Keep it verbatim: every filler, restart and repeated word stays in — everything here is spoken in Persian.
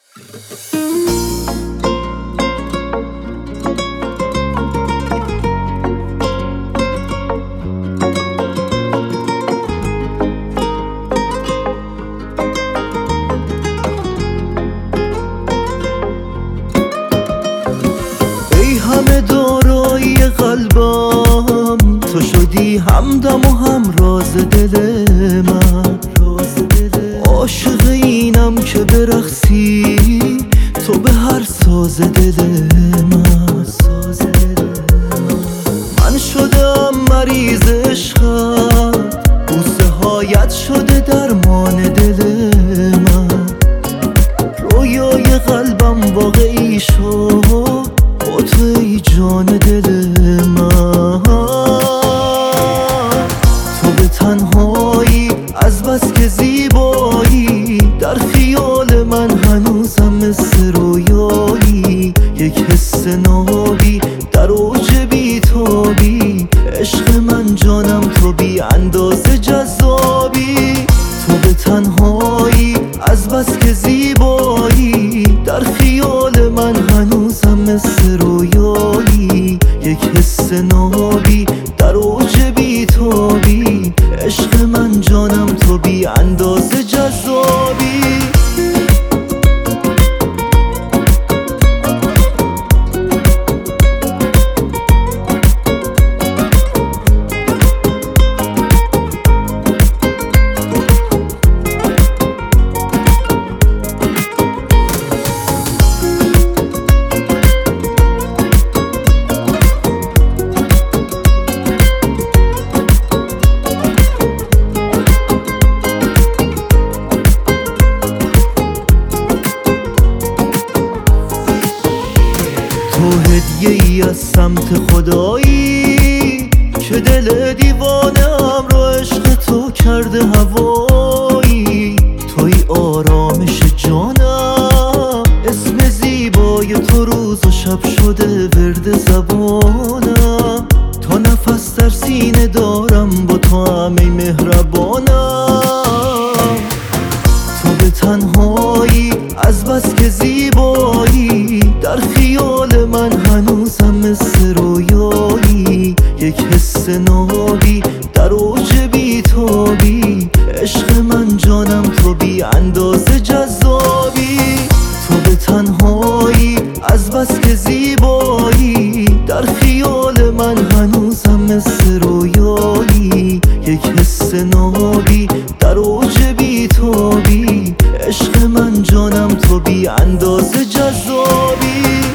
همه دارایی قلبم تو شدی همدم و همراز دل من، عاشق اینم که برقصی تو به هر ساز دل من. من شدم مریض عشقت، بوسه هایت شده درمان دل من. رویای قلبم واقعی شد با تو ای جان دل من. تو به تنهایی از بس که زیبایی، در خیال من هنوزم مثل رویایی. یک حس نابی در اوج بی‌تابی، عشق من جانم تو بی اندازه جذابی. تو به تنهایی از بس که زیبایی، در خیال من هنوزم مثل رویایی. یک حس نابی در اوج بی‌تابی، عشق من جانم تو بی اندازه جذابی. تو هدیه ای از سمت خدایی که دل دیوانه‌ام رو عشق تو کرده هوایی. توی آرامش جانم، اسم زیبای تو روز و شب شده ورد زبانم. تا نفس در سینه دارم با تو هم ای مهربانم. تو به تنهایی از بس که زیبایی، در خیال من هنوزم مثل رویایی. یک حس نابی در اوج بی‌تابی، عشق من جانم تو بی اندازه جذابی. تو به تنهایی از بس که زیبایی، در خیال من هنوزم مثل رویایی. یک حس نابی در اوج بی‌تابی، عشق من جانم تو بی اندازه جذابی.